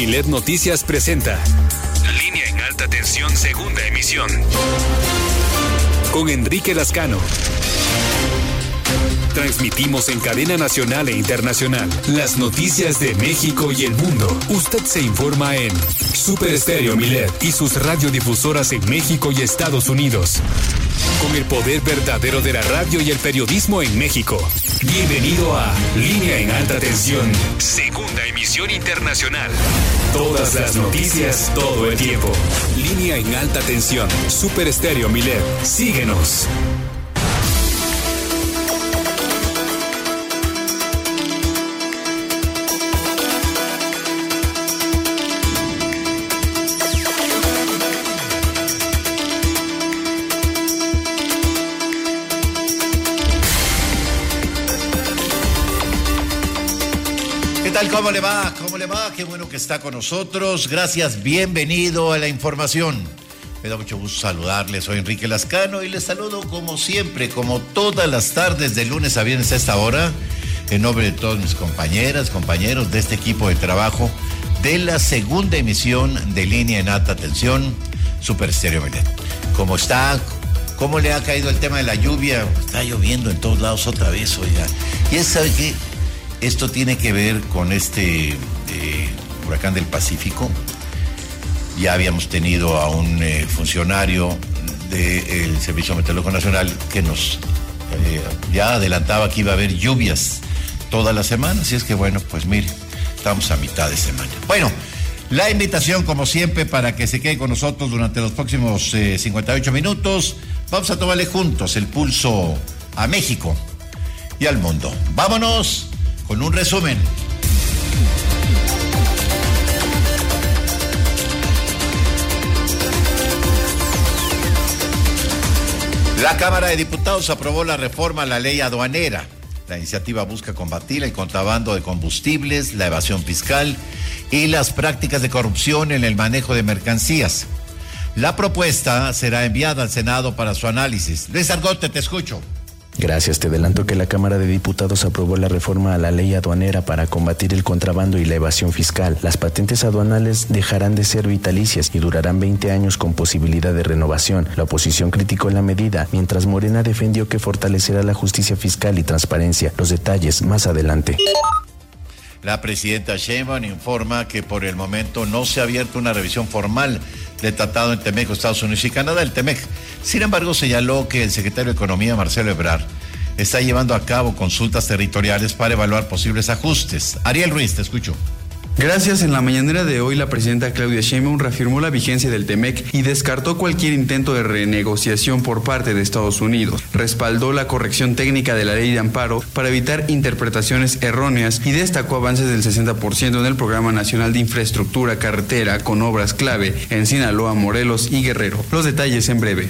Milet Noticias presenta Línea en Alta Tensión, segunda emisión, con Enrique Lascano. Transmitimos en cadena nacional e internacional las noticias de México y el mundo. Usted se informa en Super Estéreo Milet y sus radiodifusoras en México y Estados Unidos. Con el poder verdadero de la radio y el periodismo en México. Bienvenido a Línea en Alta Tensión, segunda emisión internacional. Todas las noticias, todo el tiempo. Línea en Alta Tensión, Super Estéreo Milet. Síguenos. ¿Cómo le va? ¿Cómo le va? Qué bueno que está con nosotros. Gracias, bienvenido a la información. Me da mucho gusto saludarle. Soy Enrique Lascano y les saludo como siempre, como todas las tardes de lunes a viernes a esta hora, en nombre de todas mis compañeras, compañeros de este equipo de trabajo de la segunda emisión de Línea en Alta Tensión, Super Estéreo Milet. ¿Cómo está? ¿Cómo le ha caído el tema de la lluvia? Está lloviendo en todos lados otra vez, oiga. Y ¿sabe qué? Esto tiene que ver con este huracán del Pacífico. Ya habíamos tenido a un funcionario del Servicio Meteorológico Nacional que nos ya adelantaba que iba a haber lluvias toda la semana. Así es que bueno, pues mire, estamos a mitad de semana. Bueno, la invitación como siempre para que se quede con nosotros durante los próximos 58 minutos. Vamos a tomarle juntos el pulso a México y al mundo. Vámonos con un resumen. La Cámara de Diputados aprobó la reforma a la ley aduanera. La iniciativa busca combatir el contrabando de combustibles, la evasión fiscal y las prácticas de corrupción en el manejo de mercancías. La propuesta será enviada al Senado para su análisis. Luis Argote, te escucho. Gracias, te adelanto que la Cámara de Diputados aprobó la reforma a la ley aduanera para combatir el contrabando y la evasión fiscal. Las patentes aduanales dejarán de ser vitalicias y durarán 20 años con posibilidad de renovación. La oposición criticó la medida, mientras Morena defendió que fortalecerá la justicia fiscal y transparencia. Los detalles más adelante. La presidenta Sheinbaum informa que por el momento no se ha abierto una revisión formal del tratado entre México, Estados Unidos y Canadá, el TEMEC. Sin embargo, señaló que el secretario de Economía, Marcelo Ebrard, está llevando a cabo consultas territoriales para evaluar posibles ajustes. Ariel Ruiz, te escucho. Gracias. En la mañanera de hoy, la presidenta Claudia Sheinbaum reafirmó la vigencia del TEMEC y descartó cualquier intento de renegociación por parte de Estados Unidos. Respaldó la corrección técnica de la ley de amparo para evitar interpretaciones erróneas y destacó avances del 60% en el Programa Nacional de Infraestructura Carretera con obras clave en Sinaloa, Morelos y Guerrero. Los detalles en breve.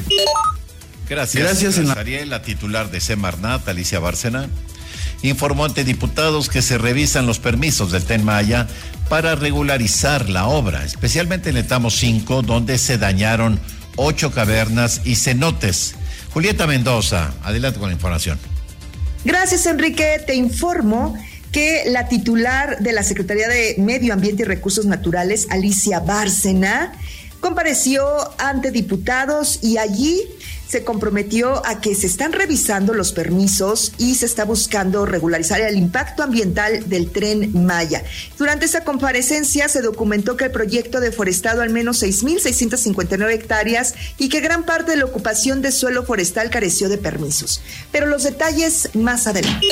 Gracias Ariel. La titular de Semarnat, Alicia Bárcena, informó ante diputados que se revisan los permisos del Tren Maya para regularizar la obra, especialmente en el tramo 5, donde se dañaron 8 cavernas y cenotes. Julieta Mendoza, adelante con la información. Gracias, Enrique. Te informo que la titular de la Secretaría de Medio Ambiente y Recursos Naturales, Alicia Bárcena, compareció ante diputados y allí se comprometió a que se están revisando los permisos y se está buscando regularizar el impacto ambiental del Tren Maya. Durante esa comparecencia se documentó que el proyecto ha deforestado al menos 6,659 hectáreas y que gran parte de la ocupación de suelo forestal careció de permisos. Pero los detalles más adelante.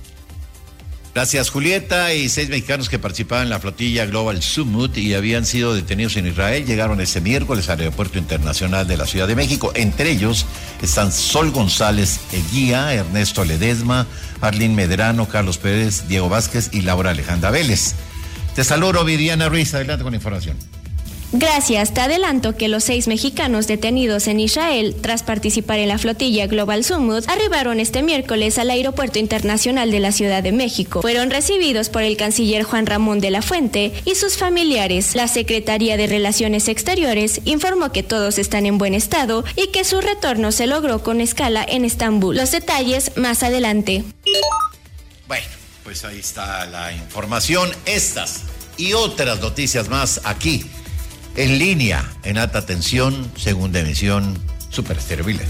Gracias, Julieta. Y 6 mexicanos que participaban en la flotilla Global Summit y habían sido detenidos en Israel llegaron este miércoles al Aeropuerto Internacional de la Ciudad de México. Entre ellos están Sol González Eguía, Ernesto Ledesma, Arlín Medrano, Carlos Pérez, Diego Vázquez y Laura Alejandra Vélez. Te saludo, Viridiana Ruiz. Adelante con la información. Gracias. Te adelanto que los 6 mexicanos detenidos en Israel tras participar en la flotilla Global Summit arribaron este miércoles al Aeropuerto Internacional de la Ciudad de México. Fueron recibidos por el canciller Juan Ramón de la Fuente y sus familiares. La Secretaría de Relaciones Exteriores informó que todos están en buen estado y que su retorno se logró con escala en Estambul. Los detalles más adelante. Bueno, pues ahí está la información. Estas y otras noticias más aquí, en línea, en alta tensión, segunda emisión, Super Estéreo Milet.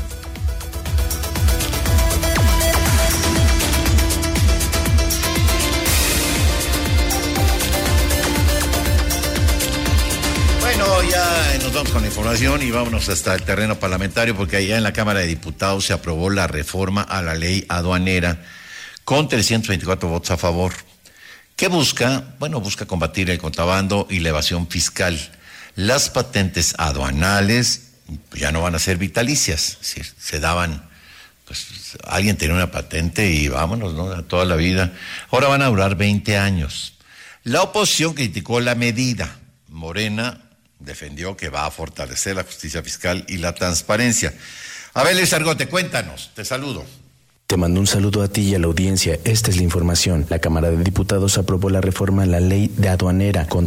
Ya nos vamos con la información y vámonos hasta el terreno parlamentario, porque allá en la Cámara de Diputados se aprobó la reforma a la ley aduanera con 324 votos a favor. ¿Qué busca? Bueno, busca combatir el contrabando y la evasión fiscal. Las patentes aduanales ya no van a ser vitalicias, es decir, se daban, pues alguien tenía una patente y vámonos, ¿no? Toda la vida. Ahora van a durar 20 años. La oposición criticó la medida. Morena defendió que va a fortalecer la justicia fiscal y la transparencia. Abel Esargote, cuéntanos, te saludo. Te mando un saludo a ti y a la audiencia. Esta es la información. La Cámara de Diputados aprobó la reforma a la ley de aduanera con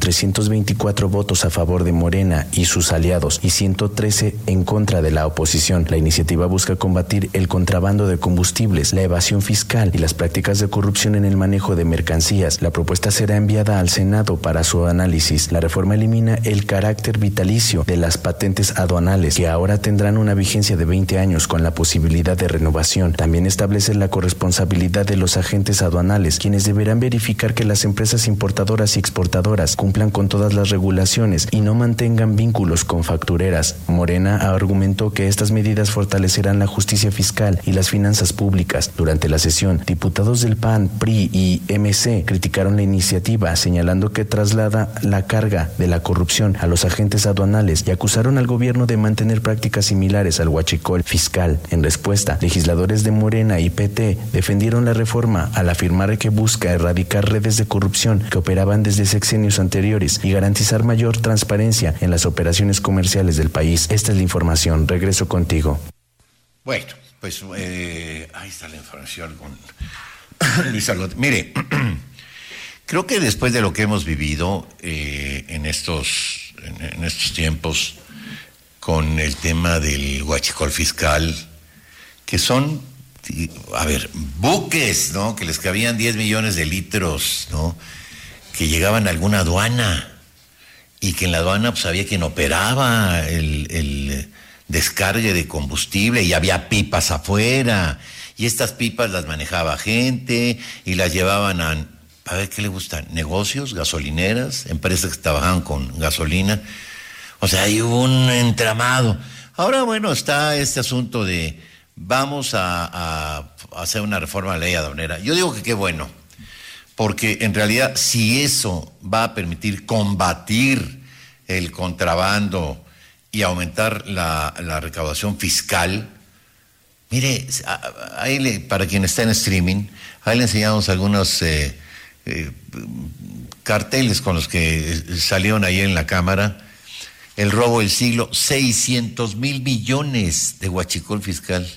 324 votos a favor de Morena y sus aliados y 113 en contra de la oposición. La iniciativa busca combatir el contrabando de combustibles, la evasión fiscal y las prácticas de corrupción en el manejo de mercancías. La propuesta será enviada al Senado para su análisis. La reforma elimina el carácter vitalicio de las patentes aduanales, que ahora tendrán una vigencia de 20 años con la posibilidad de renovación. También establece la corresponsabilidad de los agentes aduanales, quienes deberán verificar que las empresas importadoras y exportadoras cumplan con todas las regulaciones y no mantengan vínculos con factureras. Morena argumentó que estas medidas fortalecerán la justicia fiscal y las finanzas públicas. Durante la sesión, diputados del PAN, PRI y MC criticaron la iniciativa, señalando que traslada la carga de la corrupción a los agentes aduanales y acusaron al gobierno de mantener prácticas similares al huachicol fiscal. En respuesta, legisladores de Morena y PT defendieron la reforma al afirmar que busca erradicar redes de corrupción que operaban desde sexenios anteriores y garantizar mayor transparencia en las operaciones comerciales del país. Esta es la información. Regreso contigo. Bueno, pues ahí está la información con Luis Argote. Mire, creo que después de lo que hemos vivido en estos tiempos con el tema del huachicol fiscal, que son, a ver, buques, ¿no? Que les cabían 10 millones de litros, ¿no? Que llegaban a alguna aduana y que en la aduana pues había quien operaba el descargue de combustible y había pipas afuera y estas pipas las manejaba gente y las llevaban a ver qué le gustan, negocios, gasolineras, empresas que trabajaban con gasolina. O sea, hay un entramado. Ahora, bueno, está este asunto de vamos a hacer una reforma de la ley aduanera. Yo digo que qué bueno, porque en realidad si eso va a permitir combatir el contrabando y aumentar la recaudación fiscal, mire, ahí para quien está en streaming, ahí le enseñamos algunos carteles con los que salieron ahí en la Cámara. El robo del siglo, 600,000 millones de huachicol fiscal.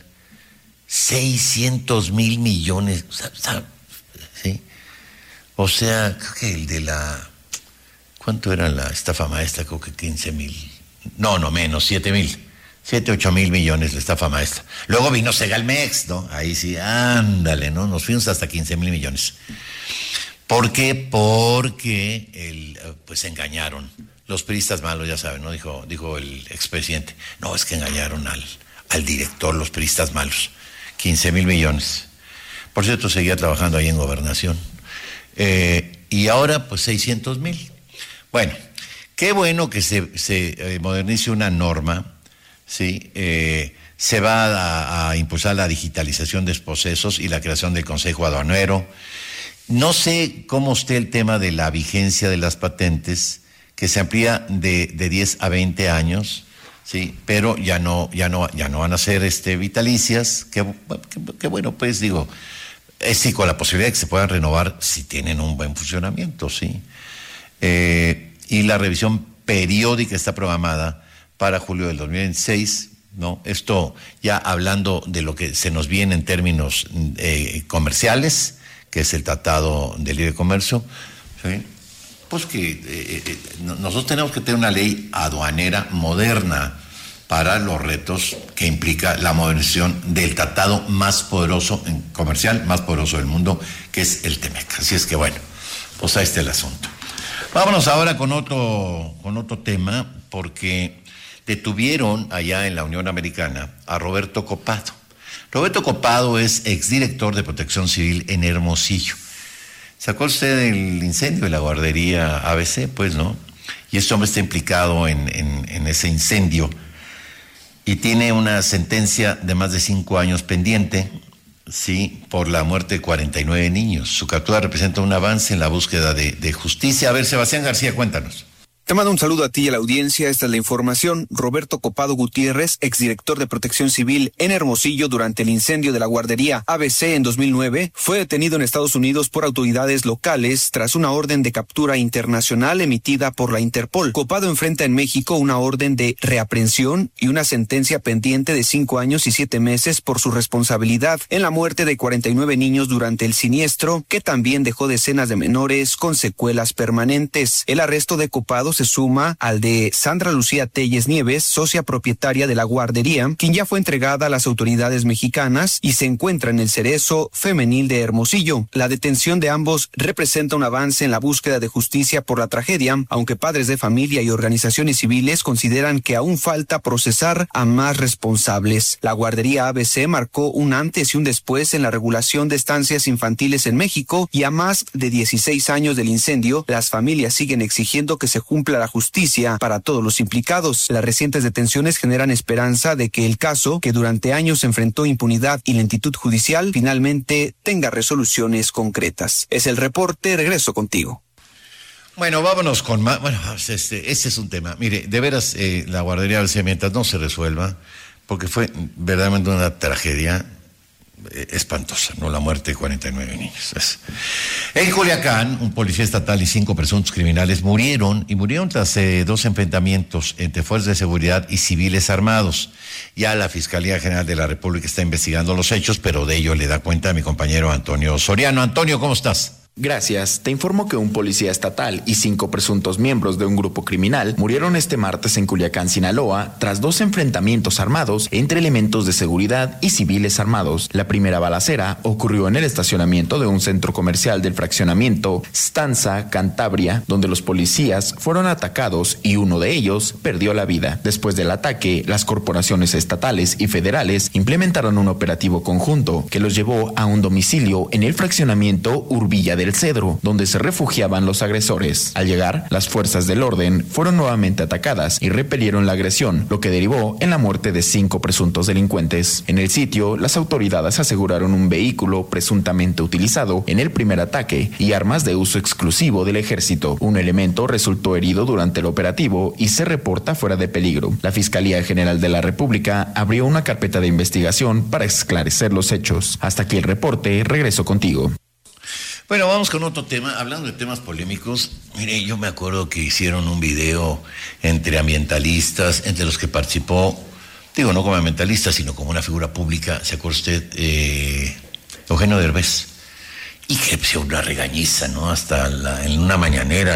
600,000 millones, ¿sí? O sea, creo que el de ¿cuánto era la estafa maestra? Creo que 15,000, no, menos, 7,000, 8,000 millones la estafa maestra. Luego vino Segalmex, ¿no? Ahí sí, ándale, ¿no? Nos fuimos hasta 15,000 millones. ¿Por qué? Porque pues engañaron. Los priistas malos, ya saben, ¿no? Dijo el expresidente. No, es que engañaron al director, los priistas malos. 15,000 millones. Por cierto, seguía trabajando ahí en Gobernación. Y ahora, pues, 600,000. Bueno, qué bueno que se modernice una norma, ¿sí? Se va a impulsar la digitalización de procesos y la creación del Consejo Aduanero. No sé cómo esté el tema de la vigencia de las patentes, que se amplía de 10 a 20 años, sí, pero ya no van a ser vitalicias, que bueno, pues digo, sí, con la posibilidad de que se puedan renovar si tienen un buen funcionamiento, sí. Y la revisión periódica está programada para julio del 2026, ¿no? Esto ya hablando de lo que se nos viene en términos comerciales, que es el Tratado de Libre Comercio, ¿sí? Pues que nosotros tenemos que tener una ley aduanera moderna para los retos que implica la modernización del tratado más poderoso comercial, más poderoso del mundo, que es el TEMEC. Así es que bueno, pues ahí está el asunto. Vámonos ahora con otro tema, porque detuvieron allá en la Unión Americana a Roberto Copado. Roberto Copado es exdirector de Protección Civil en Hermosillo. ¿Sacó usted el incendio de la guardería ABC? Pues no. Y este hombre está implicado en ese incendio y tiene una sentencia de más de 5 años pendiente, sí, por la muerte de 49 niños. Su captura representa un avance en la búsqueda de justicia. A ver, Sebastián García, cuéntanos. Te mando un saludo a ti y a la audiencia. Esta es la información. Roberto Copado Gutiérrez, exdirector de Protección Civil en Hermosillo durante el incendio de la guardería ABC en 2009, fue detenido en Estados Unidos por autoridades locales tras una orden de captura internacional emitida por la Interpol. Copado enfrenta en México una orden de reaprehensión y una sentencia pendiente de 5 años y 7 meses por su responsabilidad en la muerte de 49 niños durante el siniestro, que también dejó decenas de menores con secuelas permanentes. El arresto de Copado se suma al de Sandra Lucía Telles Nieves, socia propietaria de la guardería, quien ya fue entregada a las autoridades mexicanas y se encuentra en el Cerezo Femenil de Hermosillo. La detención de ambos representa un avance en la búsqueda de justicia por la tragedia, aunque padres de familia y organizaciones civiles consideran que aún falta procesar a más responsables. La guardería ABC marcó un antes y un después en la regulación de estancias infantiles en México, y a más de 16 años del incendio, las familias siguen exigiendo que se cumpla la justicia para todos los implicados. Las recientes detenciones generan esperanza de que el caso, que durante años enfrentó impunidad y lentitud judicial, finalmente tenga resoluciones concretas. Es el reporte, regreso contigo. Bueno, vámonos con más. Bueno, este es un tema. Mire, de veras, la guardería ABC, mientras no se resuelva, porque fue verdaderamente una tragedia espantosa, ¿no? La muerte de 49 niños. En Culiacán, un policía estatal y 5 presuntos criminales murieron tras 2 enfrentamientos entre fuerzas de seguridad y civiles armados. Ya la Fiscalía General de la República está investigando los hechos, pero de ello le da cuenta a mi compañero Antonio Soriano. Antonio, ¿cómo estás? Gracias. Te informo que un policía estatal y 5 presuntos miembros de un grupo criminal murieron este martes en Culiacán, Sinaloa, tras 2 enfrentamientos armados entre elementos de seguridad y civiles armados. La primera balacera ocurrió en el estacionamiento de un centro comercial del fraccionamiento Stanza, Cantabria, donde los policías fueron atacados y uno de ellos perdió la vida. Después del ataque, las corporaciones estatales y federales implementaron un operativo conjunto que los llevó a un domicilio en el fraccionamiento Urbilla del Cedro, donde se refugiaban los agresores. Al llegar, las fuerzas del orden fueron nuevamente atacadas y repelieron la agresión, lo que derivó en la muerte de 5 presuntos delincuentes. En el sitio, las autoridades aseguraron un vehículo presuntamente utilizado en el primer ataque y armas de uso exclusivo del ejército. Un elemento resultó herido durante el operativo y se reporta fuera de peligro. La Fiscalía General de la República abrió una carpeta de investigación para esclarecer los hechos. Hasta aquí el reporte, regreso contigo. Bueno, vamos con otro tema. Hablando de temas polémicos, mire, yo me acuerdo que hicieron un video entre ambientalistas, entre los que participó, digo, no como ambientalista, sino como una figura pública, ¿se acuerda usted? Eugenio Derbez. Y que pues, una regañiza, ¿no? Hasta en una mañanera,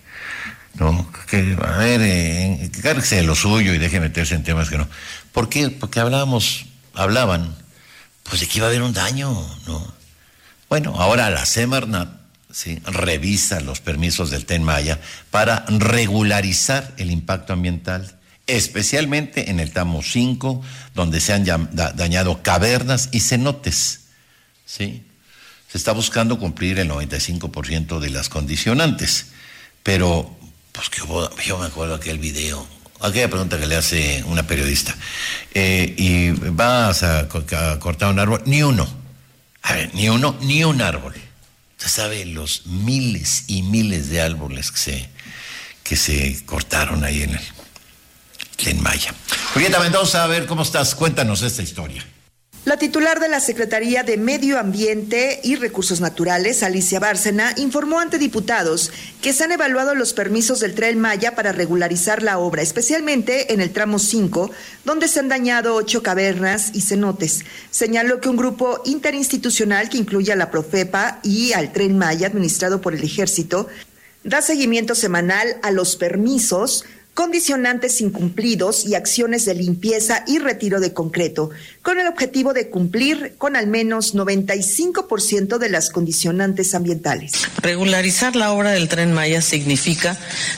¿no? Que, a ver, cárguese de lo suyo y deje meterse en temas que no. ¿Por qué? Porque hablaban, pues de que iba a haber un daño, ¿no? Bueno, ahora la Semarnat, ¿sí?, revisa los permisos del Tren Maya para regularizar el impacto ambiental, especialmente en el tramo 5, donde se han dañado cavernas y cenotes, ¿sí? Se está buscando cumplir el 95% de las condicionantes, pero, pues que yo me acuerdo aquel video, aquella pregunta que le hace una periodista, y vas a cortar un árbol, ni uno. A ver, ni un árbol. Usted sabe los miles y miles de árboles que se cortaron ahí en el Tren Maya. Julieta Mendoza, a ver, ¿cómo estás? Cuéntanos esta historia. La titular de la Secretaría de Medio Ambiente y Recursos Naturales, Alicia Bárcena, informó ante diputados que se han evaluado los permisos del Tren Maya para regularizar la obra, especialmente en el tramo 5, donde se han dañado 8 cavernas y cenotes. Señaló que un grupo interinstitucional que incluye a la Profepa y al Tren Maya, administrado por el Ejército, da seguimiento semanal a los permisos, condicionantes incumplidos y acciones de limpieza y retiro de concreto, con el objetivo de cumplir con al menos 95% de las condicionantes ambientales. Regularizar la obra del Tren Maya significa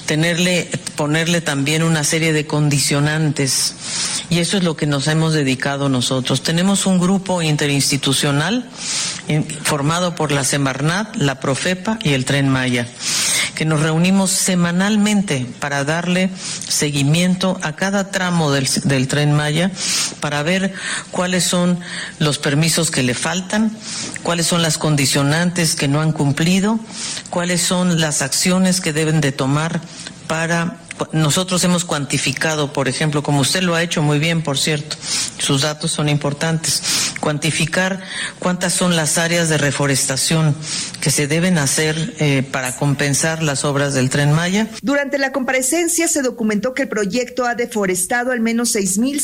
ponerle también una serie de condicionantes, y eso es lo que nos hemos dedicado nosotros. Tenemos un grupo interinstitucional formado por la Semarnat, la Profepa y el Tren Maya, que nos reunimos semanalmente para darle seguimiento a cada tramo del Tren Maya, para ver cuáles son los permisos que le faltan, cuáles son las condicionantes que no han cumplido, cuáles son las acciones que deben de tomar para... Nosotros hemos cuantificado, por ejemplo, como usted lo ha hecho muy bien, por cierto, sus datos son importantes, cuantificar cuántas son las áreas de reforestación que se deben hacer para compensar las obras del Tren Maya. Durante la comparecencia se documentó que el proyecto ha deforestado al menos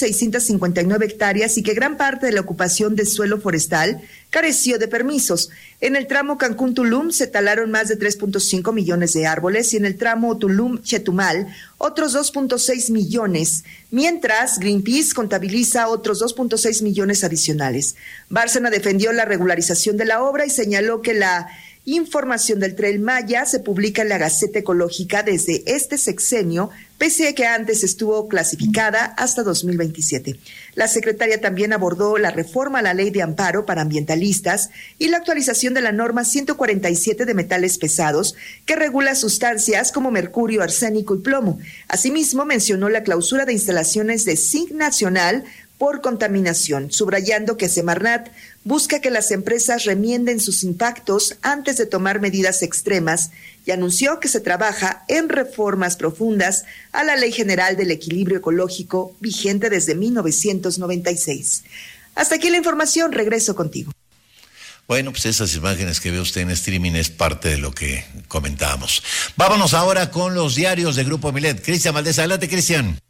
6.659 hectáreas y que gran parte de la ocupación de suelo forestal careció de permisos. En el tramo Cancún-Tulum se talaron más de 3.5 millones de árboles y en el tramo Tulum-Chetumal otros 2.6 millones, mientras Greenpeace contabiliza otros 2.6 millones adicionales. Bárcena defendió la regularización de la obra y señaló que la información del Tren Maya se publica en la Gaceta Ecológica desde este sexenio, pese a que antes estuvo clasificada hasta 2027. La secretaria también abordó la reforma a la Ley de Amparo para Ambientalistas y la actualización de la norma 147 de metales pesados, que regula sustancias como mercurio, arsénico y plomo. Asimismo, mencionó la clausura de instalaciones de zinc nacional por contaminación, subrayando que Semarnat busca que las empresas remienden sus impactos antes de tomar medidas extremas, y anunció que se trabaja en reformas profundas a la Ley General del Equilibrio Ecológico, vigente desde 1996. Hasta aquí la información, regreso contigo. Bueno, pues esas imágenes que ve usted en streaming es parte de lo que comentábamos. Vámonos ahora con los diarios de Grupo Milet. Cristian Valdés, adelante, Cristian.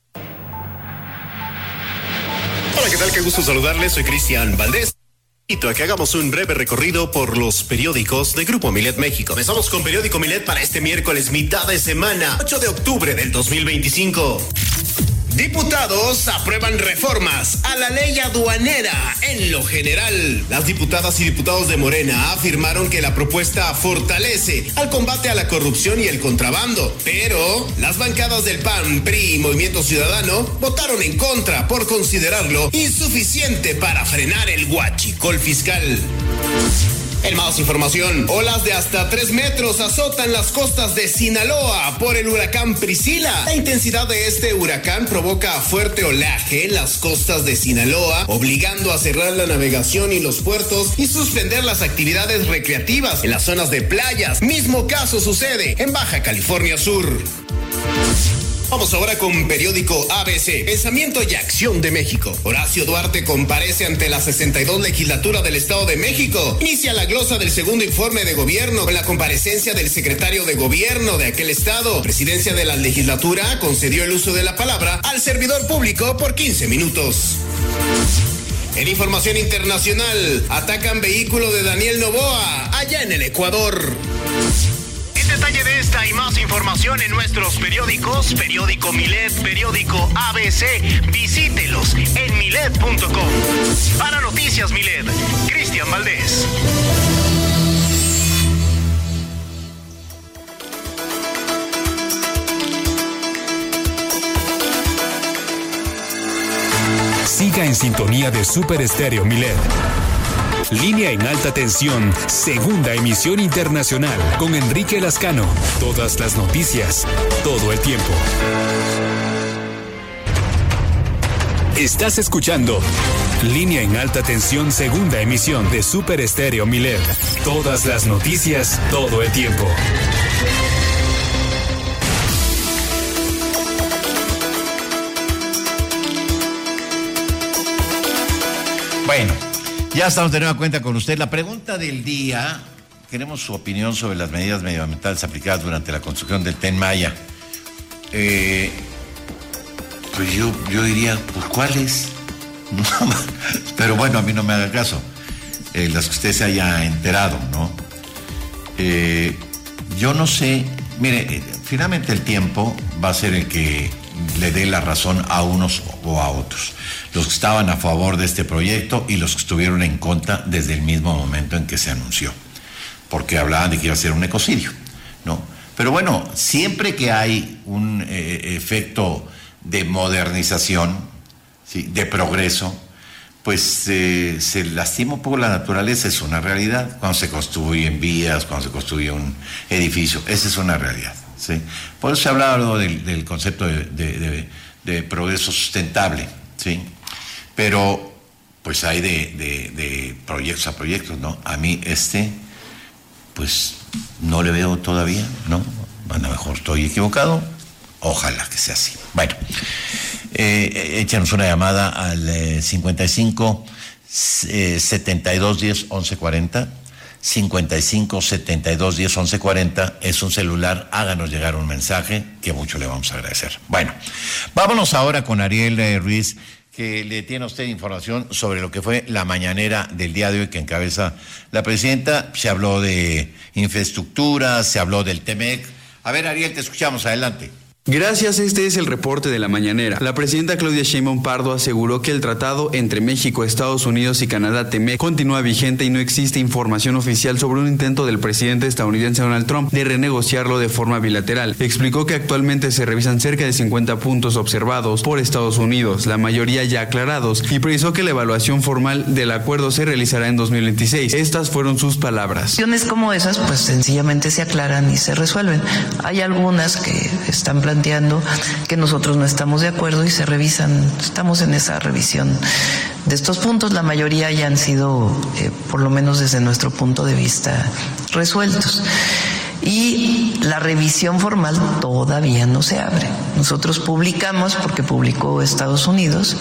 Hola, ¿qué tal? Qué gusto saludarles. Soy Cristian Valdés. Invito a que hagamos un breve recorrido por los periódicos de Grupo Milet México. Comenzamos con Periódico Milet para este miércoles, mitad de semana, 8 de octubre del 2025. Diputados aprueban reformas a la ley aduanera en lo general. Las diputadas y diputados de Morena afirmaron que la propuesta fortalece al combate a la corrupción y el contrabando, pero las bancadas del PAN, PRI y Movimiento Ciudadano votaron en contra por considerarlo insuficiente para frenar el huachicol fiscal. En más información, olas de hasta 3 metros azotan las costas de Sinaloa por el huracán Priscila. La intensidad de este huracán provoca fuerte oleaje en las costas de Sinaloa, obligando a cerrar la navegación y los puertos y suspender las actividades recreativas en las zonas de playas. Mismo caso sucede en Baja California Sur. Vamos ahora con Periódico ABC, Pensamiento y Acción de México. Horacio Duarte comparece ante la 62 legislatura del Estado de México. Inicia la glosa del segundo informe de gobierno con la comparecencia del secretario de gobierno de aquel estado. Presidencia de la legislatura concedió el uso de la palabra al servidor público por 15 minutos. En información internacional, atacan vehículo de Daniel Noboa allá en el Ecuador. Detalle de esta y más información en nuestros periódicos, Periódico Milet, Periódico ABC, visítelos en milet.com. Para Noticias Milet, Cristian Valdés. Siga en sintonía de Super Estéreo Milet. Línea en alta tensión, segunda emisión internacional, con Enrique Lascano. Todas las noticias, todo el tiempo. Estás escuchando Línea en alta tensión, segunda emisión de Super Estéreo Milet. Todas las noticias, todo el tiempo. Bueno, ya estamos de nueva cuenta con usted. La pregunta del día, queremos su opinión sobre las medidas medioambientales aplicadas durante la construcción del Tren Maya. Pues yo diría, pues ¿cuáles? Pero bueno, a mí no me haga caso. Las que usted se haya enterado, ¿no? Yo no sé, mire, finalmente el tiempo va a ser el que le dé la razón a unos o a otros. Los que estaban a favor de este proyecto y los que estuvieron en contra desde el mismo momento en que se anunció, porque hablaban de que iba a ser un ecocidio, ¿no? Pero bueno, siempre que hay un efecto de modernización, ¿sí?, de progreso, pues se lastima un poco la naturaleza, es una realidad. Cuando se construyen vías, cuando se construye un edificio, esa es una realidad, ¿sí? Por eso se ha hablado del concepto de progreso sustentable, ¿sí? Pero pues hay de proyectos a proyectos, ¿no? A mí pues no le veo todavía, ¿no? A lo mejor estoy equivocado, ojalá que sea así. Bueno, échanos una llamada al 55 72 10 11 40. 55 72 10 11 40 es un celular, háganos llegar un mensaje que mucho le vamos a agradecer. Bueno, vámonos ahora con Ariel Ruiz, que le tiene a usted información sobre lo que fue la mañanera del día de hoy que encabeza la presidenta. Se habló de infraestructura, se habló del TEMEC. A ver, Ariel, te escuchamos, adelante. Gracias, este es el reporte de la mañanera. La presidenta Claudia Sheinbaum Pardo aseguró que el tratado entre México, Estados Unidos y Canadá, TEMEC, continúa vigente y no existe información oficial sobre un intento del presidente estadounidense Donald Trump de renegociarlo de forma bilateral. Explicó que actualmente se revisan cerca de 50 puntos observados por Estados Unidos, la mayoría ya aclarados, y precisó que la evaluación formal del acuerdo se realizará en 2026. Estas fueron sus palabras. Cuestiones como esas, pues sencillamente se aclaran y se resuelven. Hay algunas que están planteando que nosotros no estamos de acuerdo y se revisan, estamos en esa revisión de estos puntos. La mayoría ya han sido, por lo menos desde nuestro punto de vista, resueltos. Y la revisión formal todavía no se abre. Nosotros publicamos, porque publicó Estados Unidos,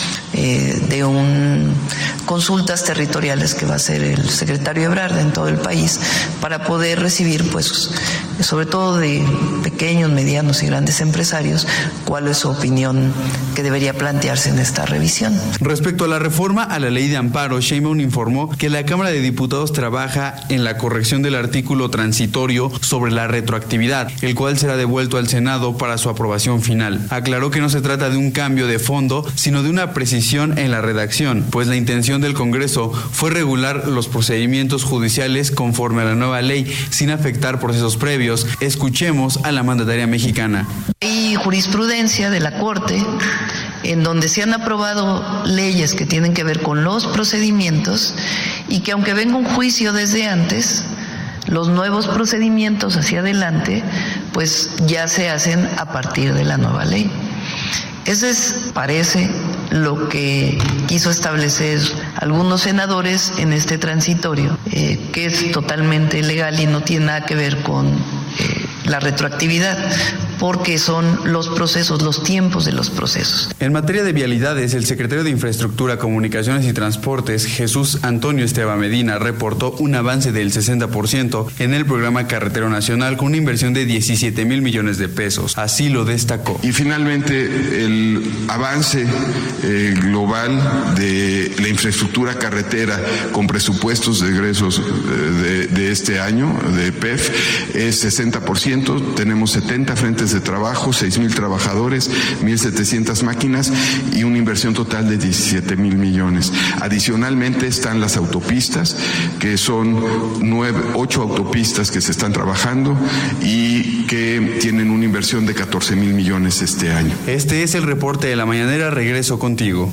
de consultas territoriales que va a hacer el secretario Ebrard en todo el país para poder recibir, pues, sobre todo de pequeños, medianos y grandes empresarios, cuál es su opinión que debería plantearse en esta revisión. Respecto a la reforma a la ley de amparo, Sheinbaum informó que la Cámara de Diputados trabaja en la corrección del artículo transitorio sobre la retroactividad, el cual será devuelto al Senado para su aprobación final. Aclaró que no se trata de un cambio de fondo, sino de una precisión en la redacción, pues la intención del Congreso fue regular los procedimientos judiciales conforme a la nueva ley, sin afectar procesos previos. Escuchemos a la mandataria mexicana. Hay jurisprudencia de la Corte en donde se han aprobado leyes que tienen que ver con los procedimientos y que aunque venga un juicio desde antes, los nuevos procedimientos hacia adelante pues ya se hacen a partir de la nueva ley. Ese parece lo que quiso establecer algunos senadores en este transitorio, que es totalmente legal y no tiene nada que ver con la retroactividad, porque son los procesos, los tiempos de los procesos. En materia de vialidades, el secretario de Infraestructura, Comunicaciones y Transportes, Jesús Antonio Esteban Medina, reportó un avance del 60% en el programa Carretero Nacional con una inversión de 17,000 millones de pesos. Así lo destacó. Y finalmente, el avance global de la infraestructura carretera con presupuestos de egresos de este año, de PEF, es 60%. Tenemos 70 frentes de trabajo, 6,000 trabajadores, 1,700 máquinas y una inversión total de 17,000 millones. Adicionalmente están las autopistas, que son 8 autopistas que se están trabajando y que tienen una inversión de 14,000 millones este año. Este es el reporte de la mañanera. Regreso contigo.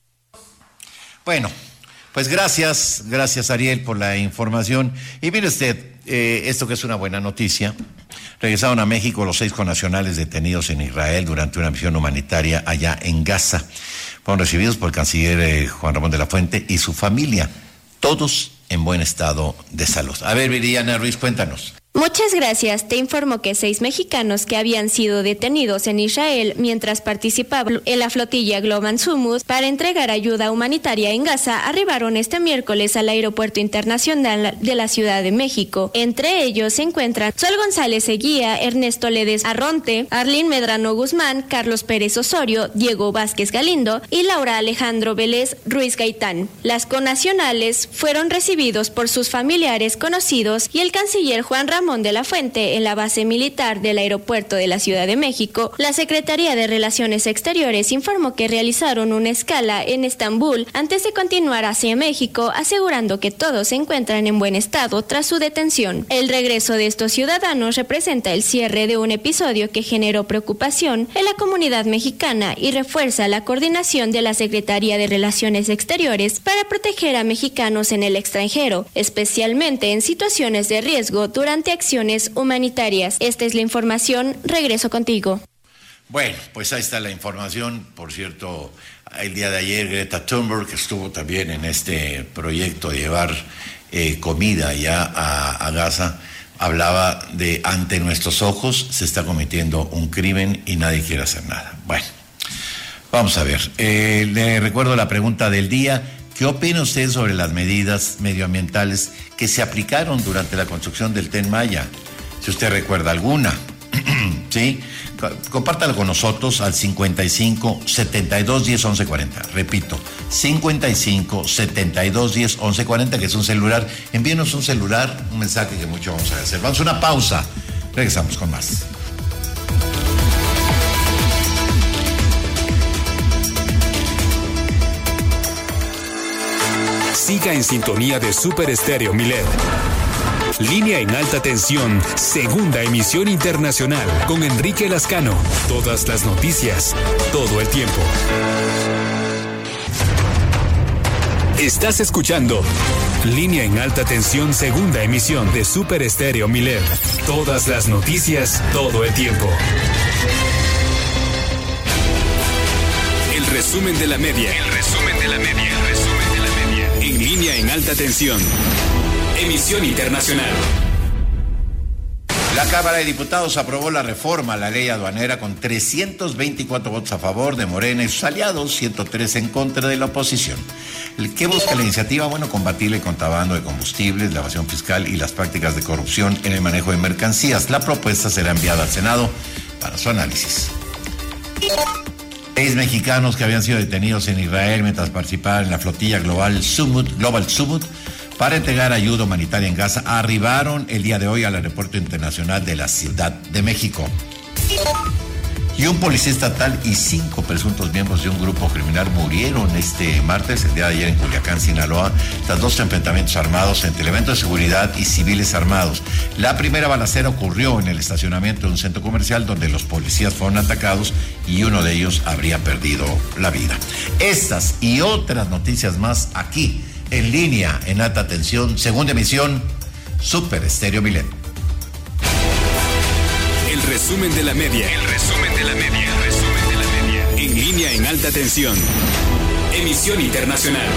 Bueno, pues gracias Ariel por la información. Y mire usted, esto que es una buena noticia. Regresaron a México los 6 connacionales detenidos en Israel durante una misión humanitaria allá en Gaza. Fueron recibidos por el canciller Juan Ramón de la Fuente y su familia, todos en buen estado de salud. A ver, Viridiana Ruiz, cuéntanos. Muchas gracias. Te informo que 6 mexicanos que habían sido detenidos en Israel mientras participaban en la flotilla Global Summit para entregar ayuda humanitaria en Gaza arribaron este miércoles al Aeropuerto Internacional de la Ciudad de México. Entre ellos se encuentran Sol González Eguía, Ernesto Ledes Arronte, Arlín Medrano Guzmán, Carlos Pérez Osorio, Diego Vázquez Galindo y Laura Alejandro Vélez Ruiz Gaitán. Las connacionales fueron recibidos por sus familiares conocidos y el canciller Juan Ramón Ramón de la Fuente en la base militar del aeropuerto de la Ciudad de México, la Secretaría de Relaciones Exteriores informó que realizaron una escala en Estambul antes de continuar hacia México, asegurando que todos se encuentran en buen estado tras su detención. El regreso de estos ciudadanos representa el cierre de un episodio que generó preocupación en la comunidad mexicana y refuerza la coordinación de la Secretaría de Relaciones Exteriores para proteger a mexicanos en el extranjero, especialmente en situaciones de riesgo durante acciones humanitarias. Esta es la información. Regreso contigo. Bueno, pues ahí está la información. Por cierto, el día de ayer Greta Thunberg, que estuvo también en este proyecto de llevar comida ya a Gaza, hablaba de ante nuestros ojos se está cometiendo un crimen y nadie quiere hacer nada. Bueno, vamos a ver. Le recuerdo la pregunta del día. ¿Qué opina usted sobre las medidas medioambientales que se aplicaron durante la construcción del Tren Maya? Si usted recuerda alguna, ¿sí? Compártalo con nosotros al 55 72 10 11 40. Repito, 55 72 10 11 40, que es un celular. Envíenos un celular, un mensaje que mucho vamos a hacer. Vamos a una pausa. Regresamos con más. Siga en sintonía de Super Estéreo Milet. Línea en alta tensión, segunda emisión internacional, con Enrique Lascano. Todas las noticias, todo el tiempo. Estás escuchando Línea en alta tensión, segunda emisión de Super Estéreo Milet. Todas las noticias, todo el tiempo. El resumen de la media. En Línea en alta tensión. Emisión internacional. La Cámara de Diputados aprobó la reforma a la ley aduanera con 324 votos a favor de Morena y sus aliados, 103 en contra de la oposición. ¿Qué busca la iniciativa? Bueno, combatir el contrabando de combustibles, la evasión fiscal y las prácticas de corrupción en el manejo de mercancías. La propuesta será enviada al Senado para su análisis. 6 mexicanos que habían sido detenidos en Israel mientras participaban en la flotilla Global Summit para entregar ayuda humanitaria en Gaza arribaron el día de hoy al Aeropuerto Internacional de la Ciudad de México. Y un policía estatal y 5 presuntos miembros de un grupo criminal murieron este martes, el día de ayer en Culiacán, Sinaloa, tras 2 enfrentamientos armados entre elementos de seguridad y civiles armados. La primera balacera ocurrió en el estacionamiento de un centro comercial donde los policías fueron atacados y uno de ellos habría perdido la vida. Estas y otras noticias más aquí, en Línea en alta tensión, segunda emisión, Super Estéreo Milet. El resumen de la media. En Línea en alta tensión. Emisión internacional.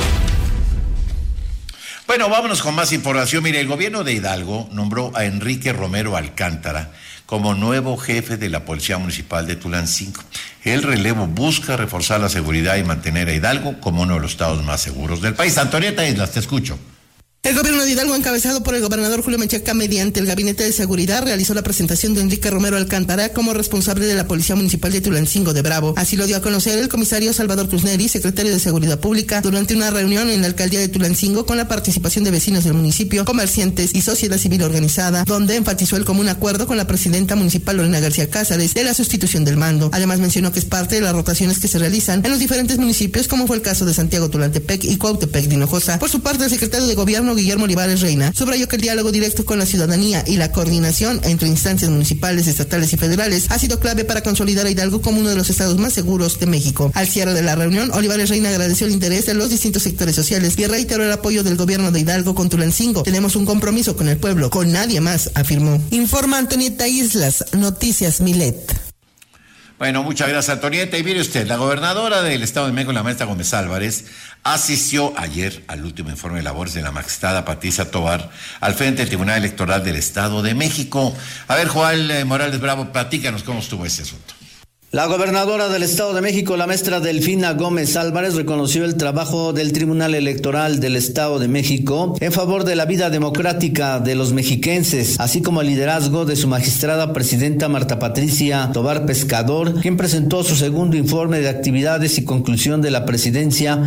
Bueno, vámonos con más información. Mire, el gobierno de Hidalgo nombró a Enrique Romero Alcántara como nuevo jefe de la Policía Municipal de Tulancingo. El relevo busca reforzar la seguridad y mantener a Hidalgo como uno de los estados más seguros del país. Antonieta Islas, te escucho. El gobierno de Hidalgo, encabezado por el gobernador Julio Menchaca, mediante el Gabinete de Seguridad, realizó la presentación de Enrique Romero Alcántara como responsable de la Policía Municipal de Tulancingo de Bravo. Así lo dio a conocer el comisario Salvador Tusneri, secretario de Seguridad Pública, durante una reunión en la alcaldía de Tulancingo con la participación de vecinos del municipio, comerciantes y sociedad civil organizada, donde enfatizó el común acuerdo con la presidenta municipal Lorena García Cázares de la sustitución del mando. Además mencionó que es parte de las rotaciones que se realizan en los diferentes municipios, como fue el caso de Santiago Tulantepec y Cuautepec de Hinojosa. Por su parte, el secretario de Gobierno, Guillermo Olivares Reina, subrayó que el diálogo directo con la ciudadanía y la coordinación entre instancias municipales, estatales y federales ha sido clave para consolidar a Hidalgo como uno de los estados más seguros de México. Al cierre de la reunión, Olivares Reina agradeció el interés de los distintos sectores sociales y reiteró el apoyo del gobierno de Hidalgo con Tulancingo. Tenemos un compromiso con el pueblo, con nadie más, afirmó. Informa Antonieta Islas, Noticias Milet. Bueno, muchas gracias, Antonieta. Y mire usted, la gobernadora del Estado de México, la maestra Gómez Álvarez, asistió ayer al último informe de labores de la magistrada Patricia Tovar al frente del Tribunal Electoral del Estado de México. A ver, Joel Morales Bravo, platícanos cómo estuvo ese asunto. La gobernadora del Estado de México, la maestra Delfina Gómez Álvarez, reconoció el trabajo del Tribunal Electoral del Estado de México en favor de la vida democrática de los mexiquenses, así como el liderazgo de su magistrada presidenta Marta Patricia Tobar Pescador, quien presentó su segundo informe de actividades y conclusión de la presidencia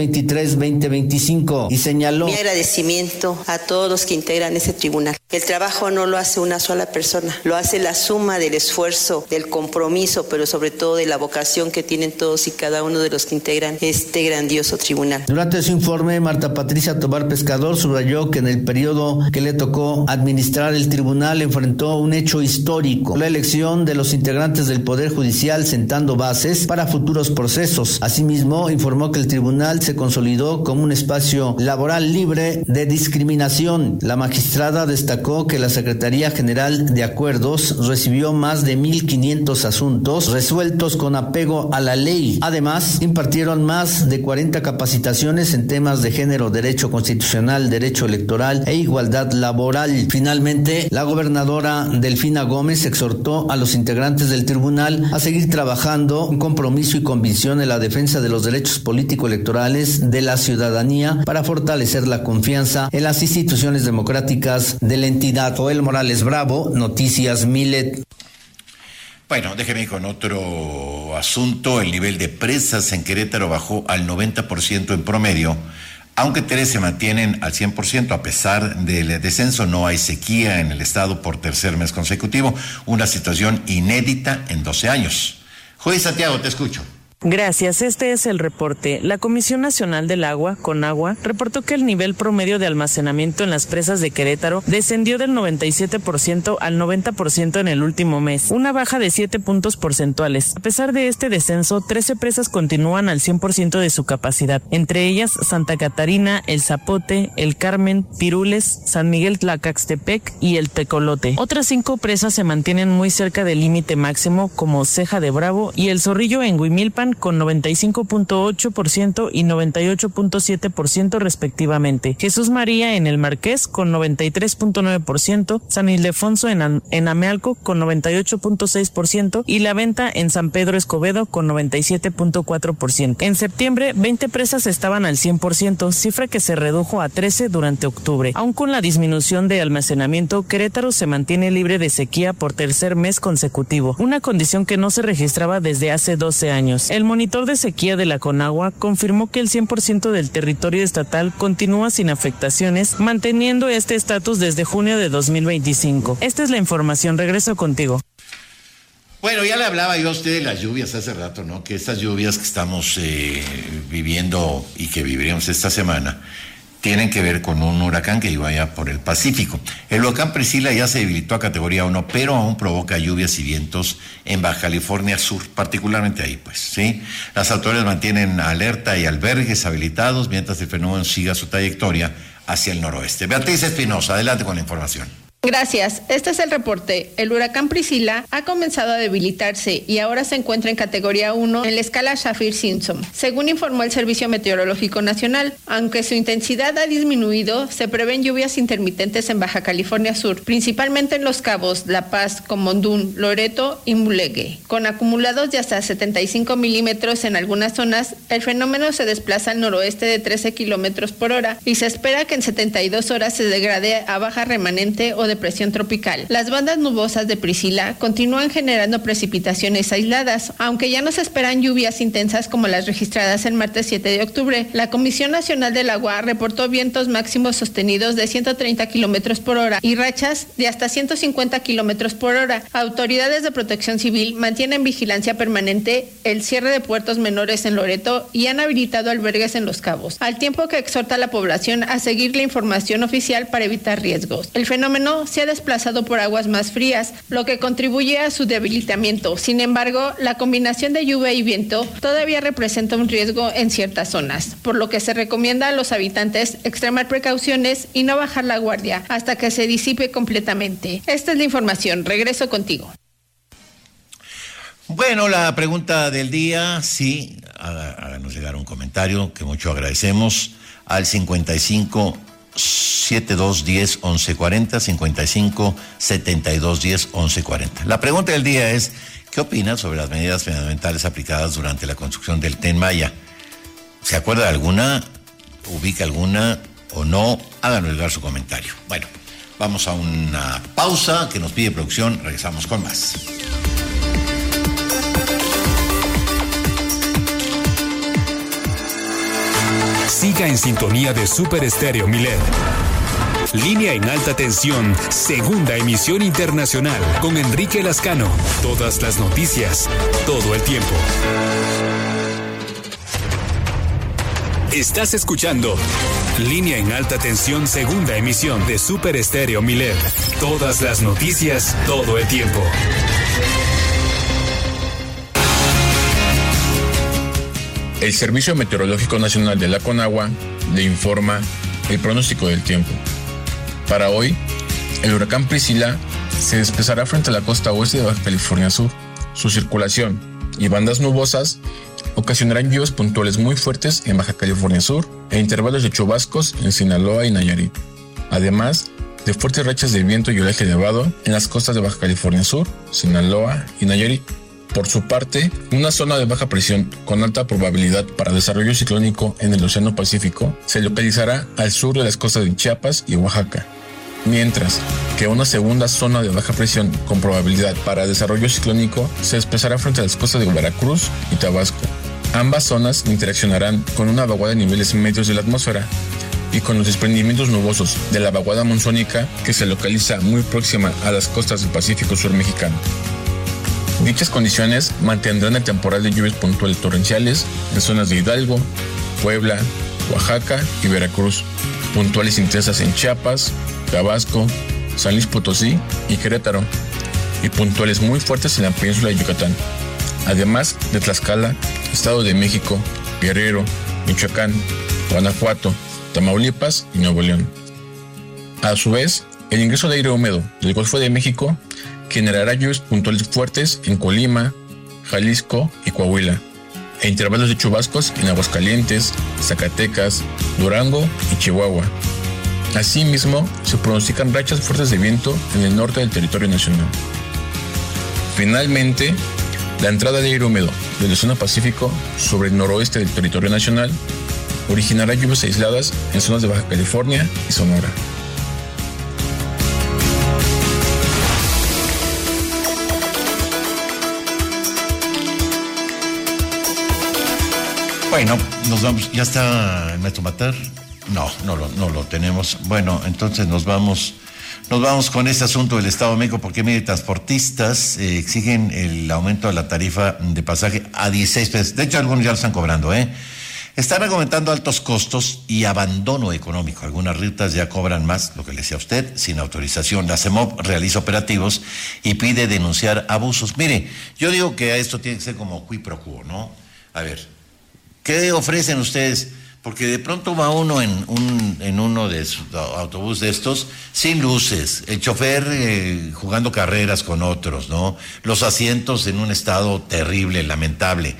2023-2025 y señaló: mi agradecimiento a todos los que integran ese tribunal. El trabajo no lo hace una sola persona, lo hace la suma del esfuerzo, del compromiso, pero sobre todo de la vocación que tienen todos y cada uno de los que integran este grandioso tribunal. Durante su informe, Marta Patricia Tobar Pescador subrayó que en el periodo que le tocó administrar el tribunal enfrentó un hecho histórico: la elección de los integrantes del Poder Judicial, sentando bases para futuros procesos. Asimismo, informó que el tribunal se consolidó como un espacio laboral libre de discriminación. La magistrada destacó que la Secretaría General de Acuerdos recibió más de 1,500 asuntos resueltos con apego a la ley. Además, impartieron más de 40 capacitaciones en temas de género, derecho constitucional, derecho electoral e igualdad laboral. Finalmente, la gobernadora Delfina Gómez exhortó a los integrantes del tribunal a seguir trabajando con compromiso y convicción en la defensa de los derechos político-electorales de la ciudadanía para fortalecer la confianza en las instituciones democráticas de la entidad. Joel Morales Bravo, Noticias Milet. Bueno, déjeme ir con otro asunto. El nivel de presas en Querétaro bajó al 90% en promedio, aunque 3 se mantienen al 100%. A pesar del descenso, no hay sequía en el estado por tercer mes consecutivo, una situación inédita en 12 años. Juez Santiago, te escucho. Gracias, este es el reporte. La Comisión Nacional del Agua, CONAGUA, reportó que el nivel promedio de almacenamiento en las presas de Querétaro descendió del 97% al 90% en el último mes, una baja de 7 puntos porcentuales. A pesar de este descenso, 13 presas continúan al 100% de su capacidad, entre ellas Santa Catarina, El Zapote, El Carmen, Pirules, San Miguel Tlacaxtepec y El Tecolote. Otras 5 presas se mantienen muy cerca del límite máximo, como Ceja de Bravo y El Zorrillo en Huimilpan, con 95.8% y 98.7% respectivamente. Jesús María en El Marqués con 93.9%, San Ildefonso en Amealco con 98.6% y La Venta en San Pedro Escobedo con 97.4%. En septiembre, 20 presas estaban al 100%, cifra que se redujo a 13 durante octubre. Aún con la disminución de almacenamiento, Querétaro se mantiene libre de sequía por tercer mes consecutivo, una condición que no se registraba desde hace 12 años. El monitor de sequía de la CONAGUA confirmó que el 100% del territorio estatal continúa sin afectaciones, manteniendo este estatus desde junio de 2025. Esta es la información. Regreso contigo. Bueno, ya le hablaba yo a usted de las lluvias hace rato, ¿no? Que estas lluvias que estamos viviendo y que viviremos esta semana tienen que ver con un huracán que iba allá por el Pacífico. El huracán Priscila ya se debilitó a categoría 1, pero aún provoca lluvias y vientos en Baja California Sur, particularmente ahí, pues, ¿sí? Las autoridades mantienen alerta y albergues habilitados mientras el fenómeno siga su trayectoria hacia el noroeste. Beatriz Espinosa, adelante con la información. Gracias. Este es el reporte. El huracán Priscila ha comenzado a debilitarse y ahora se encuentra en categoría 1 en la escala Saffir-Simpson, según informó el Servicio Meteorológico Nacional. Aunque su intensidad ha disminuido, se prevén lluvias intermitentes en Baja California Sur, principalmente en Los Cabos, La Paz, Comondún, Loreto y Mulegé. Con acumulados de hasta 75 milímetros en algunas zonas, el fenómeno se desplaza al noroeste de 13 kilómetros por hora y se espera que en 72 horas se degrade a baja remanente o depresión tropical. Las bandas nubosas de Priscila continúan generando precipitaciones aisladas, aunque ya no se esperan lluvias intensas como las registradas el martes 7 de octubre. La Comisión Nacional del Agua reportó vientos máximos sostenidos de 130 kilómetros por hora y rachas de hasta 150 kilómetros por hora. Autoridades de Protección Civil mantienen vigilancia permanente, el cierre de puertos menores en Loreto y han habilitado albergues en Los Cabos, al tiempo que exhorta a la población a seguir la información oficial para evitar riesgos. El fenómeno se ha desplazado por aguas más frías, lo que contribuye a su debilitamiento. Sin embargo, la combinación de lluvia y viento todavía representa un riesgo en ciertas zonas, por lo que se recomienda a los habitantes extremar precauciones y no bajar la guardia hasta que se disipe completamente. Esta es la información. Regreso contigo. Bueno, la pregunta del día, sí, háganos llegar un comentario que mucho agradecemos al 55-7210-1140, 55-7210-1140. La pregunta del día es, ¿Qué opina sobre las medidas fundamentales aplicadas durante la construcción del Tren Maya? ¿Se acuerda de alguna? ¿Ubica alguna o no? Háganos llegar su comentario. Bueno, vamos a una pausa que nos pide producción. Regresamos con más. Siga en sintonía de Super Estéreo Milet. Línea en alta tensión, segunda emisión internacional, con Enrique Lascano. Todas las noticias, todo el tiempo. Estás escuchando Línea en alta tensión, segunda emisión de Super Estéreo Milet. Todas las noticias, todo el tiempo. El Servicio Meteorológico Nacional de la Conagua le informa el pronóstico del tiempo. Para hoy, el huracán Priscila se desplazará frente a la costa oeste de Baja California Sur. Su circulación y bandas nubosas ocasionarán lluvias puntuales muy fuertes en Baja California Sur e intervalos de chubascos en Sinaloa y Nayarit, además de fuertes rachas de viento y oleaje elevado en las costas de Baja California Sur, Sinaloa y Nayarit. Por su parte, una zona de baja presión con alta probabilidad para desarrollo ciclónico en el Océano Pacífico se localizará al sur de las costas de Chiapas y Oaxaca, mientras que una segunda zona de baja presión con probabilidad para desarrollo ciclónico se desplazará frente a las costas de Veracruz y Tabasco. Ambas zonas interaccionarán con una vaguada de niveles medios de la atmósfera y con los desprendimientos nubosos de la vaguada monzónica que se localiza muy próxima a las costas del Pacífico Sur mexicano. Dichas condiciones mantendrán el temporal de lluvias puntuales torrenciales en zonas de Hidalgo, Puebla, Oaxaca y Veracruz, puntuales intensas en Chiapas, Tabasco, San Luis Potosí y Querétaro, y puntuales muy fuertes en la península de Yucatán, además de Tlaxcala, Estado de México, Guerrero, Michoacán, Guanajuato, Tamaulipas y Nuevo León. A su vez, el ingreso de aire húmedo del Golfo de México generará lluvias puntuales fuertes en Colima, Jalisco y Coahuila, e intervalos de chubascos en Aguascalientes, Zacatecas, Durango y Chihuahua. Asimismo, se pronostican rachas fuertes de viento en el norte del territorio nacional. Finalmente, la entrada de aire húmedo del Océano Pacífico sobre el noroeste del territorio nacional originará lluvias aisladas en zonas de Baja California y Sonora. Bueno, nos vamos. ¿Ya está el Metro Matar? No lo tenemos. Bueno, entonces nos vamos con este asunto del Estado de México, porque mire, transportistas exigen el aumento de la tarifa de pasaje a 16 pesos. De hecho, algunos ya lo están cobrando, Están argumentando altos costos y abandono económico. Algunas rutas ya cobran más, lo que le decía a usted, sin autorización. La CEMOP realiza operativos y pide denunciar abusos. Mire, yo digo que esto tiene que ser como qui pro quo, ¿no? A ver, ¿qué ofrecen ustedes? Porque de pronto va uno en uno de sus autobús de estos sin luces, el chofer jugando carreras con otros, ¿no? Los asientos en un estado terrible, lamentable,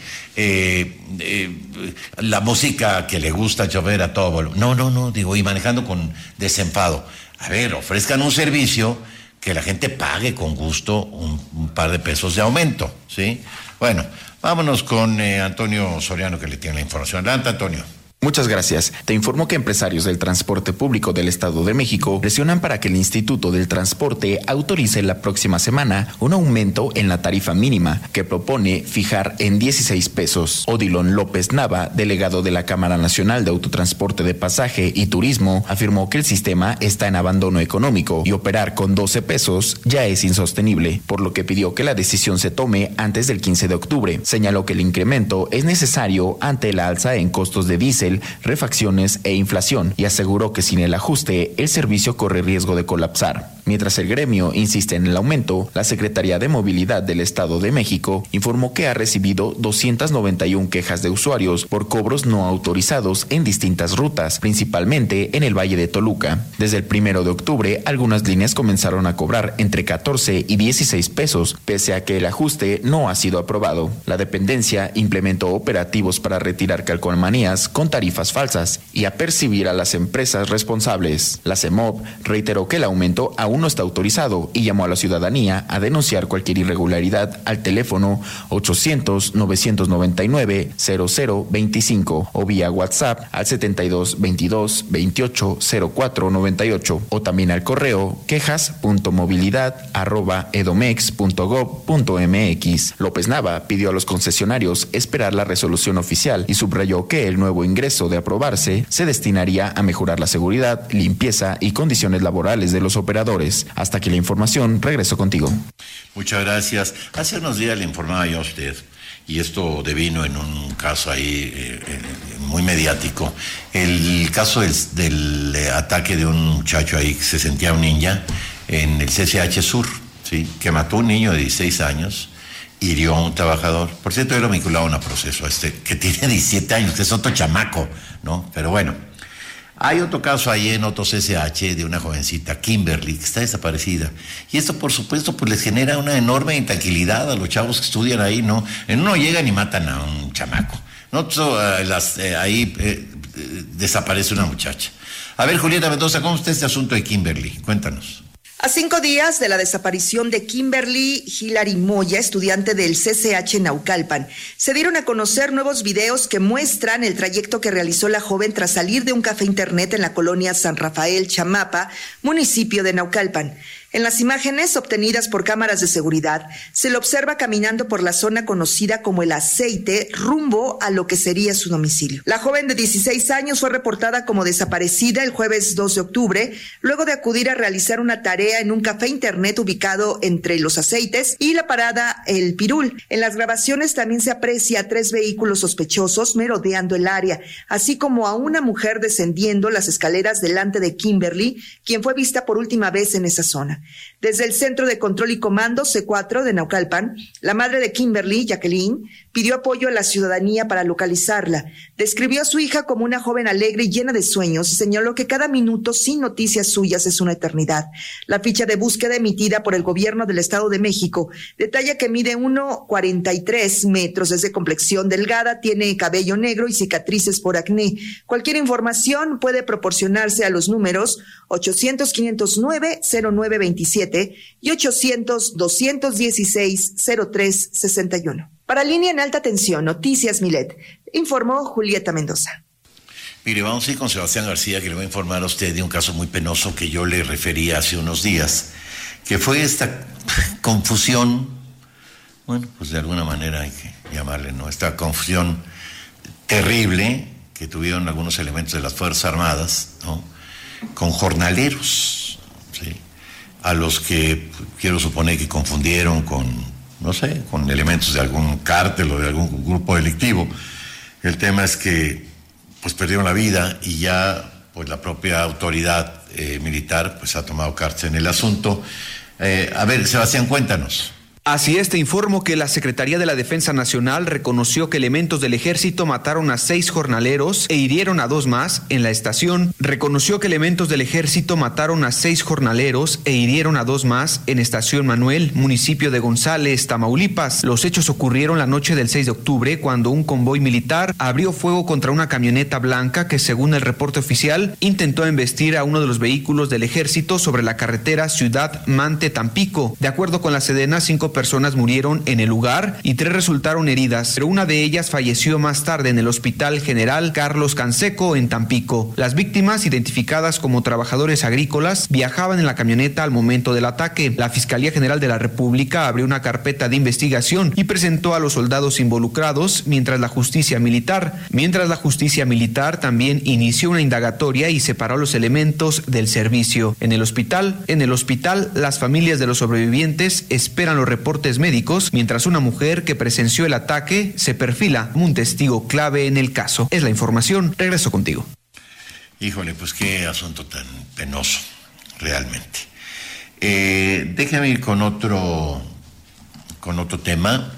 la música que le gusta al chofer a todo volumen. No, digo, y manejando con desenfado. A ver, ofrezcan un servicio que la gente pague con gusto un par de pesos de aumento, ¿sí? Bueno, vámonos con Antonio Soriano, que le tiene la información. Adelante, Antonio. Muchas gracias. Te informo que empresarios del transporte público del Estado de México presionan para que el Instituto del Transporte autorice la próxima semana un aumento en la tarifa mínima que propone fijar en 16 pesos. Odilon López Nava, delegado de la Cámara Nacional de Autotransporte de Pasaje y Turismo, afirmó que el sistema está en abandono económico y operar con 12 pesos ya es insostenible, por lo que pidió que la decisión se tome antes del 15 de octubre. Señaló que el incremento es necesario ante la alza en costos de diésel, refacciones e inflación, y aseguró que sin el ajuste el servicio corre riesgo de colapsar. Mientras el gremio insiste en el aumento, la Secretaría de Movilidad del Estado de México informó que ha recibido 291 quejas de usuarios por cobros no autorizados en distintas rutas, principalmente en el Valle de Toluca. Desde el 1 de octubre, algunas líneas comenzaron a cobrar entre 14 y 16 pesos, pese a que el ajuste no ha sido aprobado. La dependencia implementó operativos para retirar calcomanías con tarifas falsas y apercibir a las empresas responsables. La CEMOV reiteró que el aumento aún no está autorizado y llamó a la ciudadanía a denunciar cualquier irregularidad al teléfono 800-999-0025 o vía WhatsApp al 7222-280498 o también al correo quejas.movilidad@edomex.gov.mx. López Nava pidió a los concesionarios esperar la resolución oficial y subrayó que el nuevo ingreso, de aprobarse, se destinaría a mejorar la seguridad, limpieza y condiciones laborales de los operadores. Hasta aquí la información. Regreso contigo. Muchas gracias. Hace unos días le informaba yo a usted, y esto devino en un caso ahí muy mediático, el caso del ataque de un muchacho ahí que se sentía un ninja en el CCH Sur, ¿sí? Que mató a un niño de 16 años, hirió a un trabajador. Por cierto, yo lo vincularon a proceso, que tiene 17 años, que es otro chamaco, ¿no? Pero bueno, hay otro caso ahí en otro CCH de una jovencita, Kimberly, que está desaparecida. Y esto, por supuesto, pues les genera una enorme intranquilidad a los chavos que estudian ahí, ¿no? En uno llegan y matan a un chamaco. No, desaparece una muchacha. A ver, Julieta Mendoza, ¿cómo está este asunto de Kimberly? Cuéntanos. A 5 días de la desaparición de Kimberly Hilary Moya, estudiante del CCH Naucalpan, se dieron a conocer nuevos videos que muestran el trayecto que realizó la joven tras salir de un café internet en la colonia San Rafael, Chamapa, municipio de Naucalpan. En las imágenes obtenidas por cámaras de seguridad, se le observa caminando por la zona conocida como El Aceite, rumbo a lo que sería su domicilio. La joven de 16 años fue reportada como desaparecida el jueves 2 de octubre, luego de acudir a realizar una tarea en un café internet ubicado entre Los Aceites y la parada El Pirul. En las grabaciones también se aprecia a 3 vehículos sospechosos merodeando el área, así como a una mujer descendiendo las escaleras delante de Kimberly, quien fue vista por última vez en esa zona. Desde el Centro de Control y Comando C4 de Naucalpan, la madre de Kimberly, Jacqueline, pidió apoyo a la ciudadanía para localizarla. Describió a su hija como una joven alegre y llena de sueños y señaló que cada minuto sin noticias suyas es una eternidad. La ficha de búsqueda emitida por el gobierno del Estado de México detalla que mide 1,43 metros, es de complexión delgada, tiene cabello negro y cicatrices por acné. Cualquier información puede proporcionarse a los números 800-509-0927 y 800-216-0361. Para Línea en Alta Tensión, Noticias Milet, informó Julieta Mendoza. Mire, vamos a ir con Sebastián García, que le va a informar a usted de un caso muy penoso que yo le refería hace unos días, que fue esta confusión, bueno, pues de alguna manera hay que llamarle, ¿no? Esta confusión terrible que tuvieron algunos elementos de las Fuerzas Armadas, ¿no? Con jornaleros, ¿sí? A los que quiero suponer que confundieron con, no sé, con elementos de algún cártel o de algún grupo delictivo. El tema es que pues perdieron la vida y ya pues la propia autoridad militar pues ha tomado cartas en el asunto. A ver, Sebastián, cuéntanos. Así es, te informo que la Secretaría de la Defensa Nacional reconoció que elementos del Ejército mataron a 6 jornaleros e hirieron a 2 más en la estación. Reconoció que elementos del Ejército mataron a 6 jornaleros e hirieron a 2 más en Estación Manuel, municipio de González, Tamaulipas. Los hechos ocurrieron la noche del 6 de octubre cuando un convoy militar abrió fuego contra una camioneta blanca que, según el reporte oficial, intentó embestir a uno de los vehículos del Ejército sobre la carretera Ciudad Mante-Tampico. De acuerdo con la Sedena, 5 personas murieron en el lugar y 3 resultaron heridas, pero una de ellas falleció más tarde en el Hospital General Carlos Canseco en Tampico. Las víctimas, identificadas como trabajadores agrícolas, viajaban en la camioneta al momento del ataque. La Fiscalía General de la República abrió una carpeta de investigación y presentó a los soldados involucrados, mientras la justicia militar también inició una indagatoria y separó a los elementos del servicio. En el hospital, las familias de los sobrevivientes esperan los reportes médicos, mientras una mujer que presenció el ataque se perfila como un testigo clave en el caso. Es la información. Regreso contigo. Híjole, pues qué asunto tan penoso, realmente. Déjame ir con otro tema.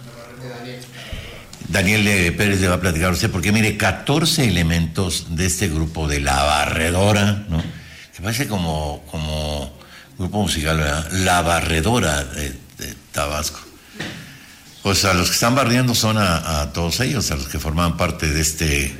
Daniel Pérez le va a platicar a usted, porque mire, 14 elementos de este grupo de La Barredora, ¿no? Que parece como grupo musical, ¿verdad? La Barredora de Tabasco. Pues a los que están barriendo son a todos ellos, a los que formaban parte de este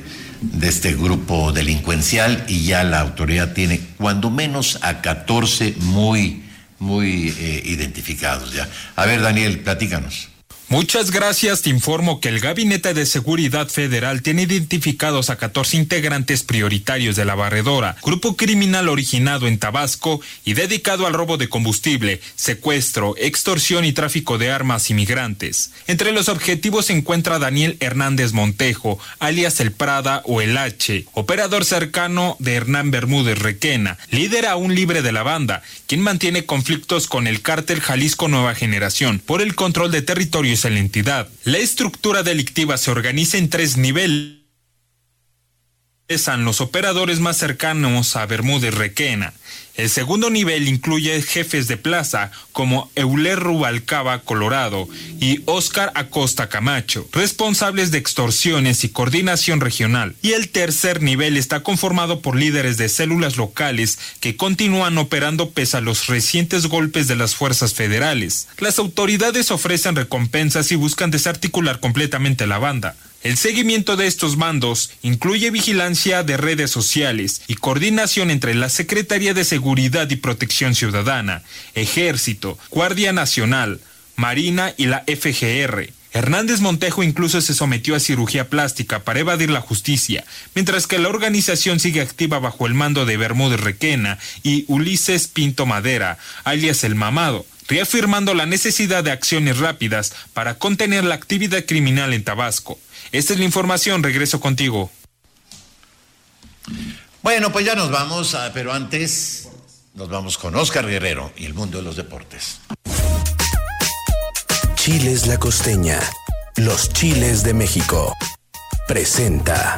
grupo delincuencial, y ya la autoridad tiene cuando menos a 14 muy identificados ya. A ver, Daniel, platícanos. Muchas gracias. Te informo que el Gabinete de Seguridad Federal tiene identificados a 14 integrantes prioritarios de la Barredora, grupo criminal originado en Tabasco y dedicado al robo de combustible, secuestro, extorsión y tráfico de armas y migrantes. Entre los objetivos se encuentra Daniel Hernández Montejo, alias El Prada o El H, operador cercano de Hernán Bermúdez Requena, líder aún libre de la banda, quien mantiene conflictos con el cártel Jalisco Nueva Generación por el control de territorios en la entidad. La estructura delictiva se organiza en 3 niveles. Son los operadores más cercanos a Bermúdez Requena. El segundo nivel incluye jefes de plaza como Euler Rubalcaba Colorado y Óscar Acosta Camacho, responsables de extorsiones y coordinación regional. Y el tercer nivel está conformado por líderes de células locales que continúan operando pese a los recientes golpes de las fuerzas federales. Las autoridades ofrecen recompensas y buscan desarticular completamente la banda. El seguimiento de estos mandos incluye vigilancia de redes sociales y coordinación entre la Secretaría de Seguridad y Protección Ciudadana, Ejército, Guardia Nacional, Marina y la FGR. Hernández Montejo incluso se sometió a cirugía plástica para evadir la justicia, mientras que la organización sigue activa bajo el mando de Bermúdez Requena y Ulises Pinto Madera, alias El Mamado, reafirmando la necesidad de acciones rápidas para contener la actividad criminal en Tabasco. Esta es la información, regreso contigo. Bueno, pues ya nos vamos, pero antes nos vamos con Óscar Guerrero y el mundo de los deportes. Chiles La Costeña, los chiles de México, presenta.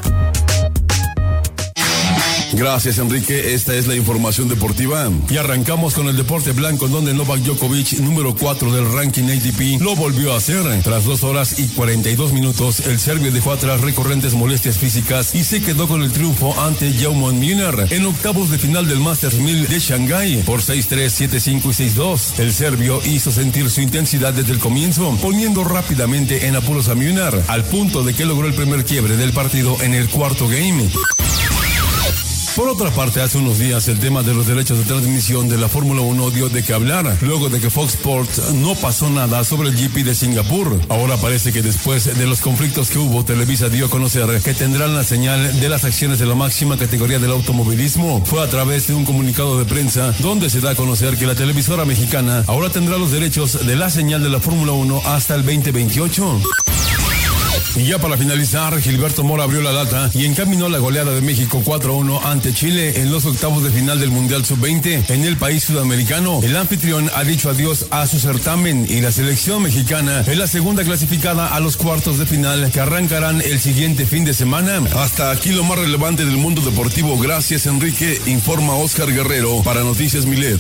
Gracias, Enrique. Esta es la información deportiva. Y arrancamos con el deporte blanco, en donde Novak Djokovic, número 4 del ranking ATP, lo volvió a hacer. Tras 2 horas y 42 minutos, el serbio dejó atrás recurrentes molestias físicas y se quedó con el triunfo ante Jaume Munar en octavos de final del Masters 1000 de Shanghái por 6-3, 7-5 y 6-2. El serbio hizo sentir su intensidad desde el comienzo, poniendo rápidamente en apuros a Munar, al punto de que logró el primer quiebre del partido en el cuarto game. Por otra parte, hace unos días el tema de los derechos de transmisión de la Fórmula 1 dio de qué hablar, luego de que Fox Sports no pasó nada sobre el GP de Singapur. Ahora parece que después de los conflictos que hubo, Televisa dio a conocer que tendrán la señal de las acciones de la máxima categoría del automovilismo. Fue a través de un comunicado de prensa donde se da a conocer que la televisora mexicana ahora tendrá los derechos de la señal de la Fórmula 1 hasta el 2028. Y ya para finalizar, Gilberto Mora abrió la lata y encaminó la goleada de México 4-1 ante Chile en los octavos de final del Mundial Sub-20 en el país sudamericano. El anfitrión ha dicho adiós a su certamen y la selección mexicana es la segunda clasificada a los cuartos de final que arrancarán el siguiente fin de semana. Hasta aquí lo más relevante del mundo deportivo. Gracias, Enrique. Informa Óscar Guerrero para Noticias Milet.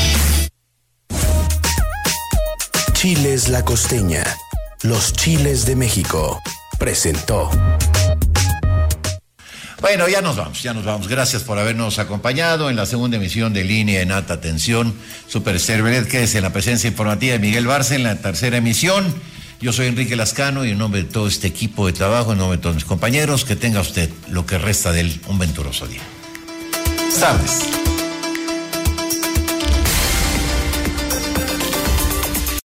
Chiles La Costeña, los chiles de México, presentó. Bueno, ya nos vamos. Gracias por habernos acompañado en la segunda emisión de Línea en Alta Tensión. Super Estéreo, que es en la presencia informativa de Miguel Barce en la tercera emisión. Yo soy Enrique Lascano y en nombre de todo este equipo de trabajo, en nombre de todos mis compañeros, que tenga usted lo que resta de él un venturoso día. Buenas tardes.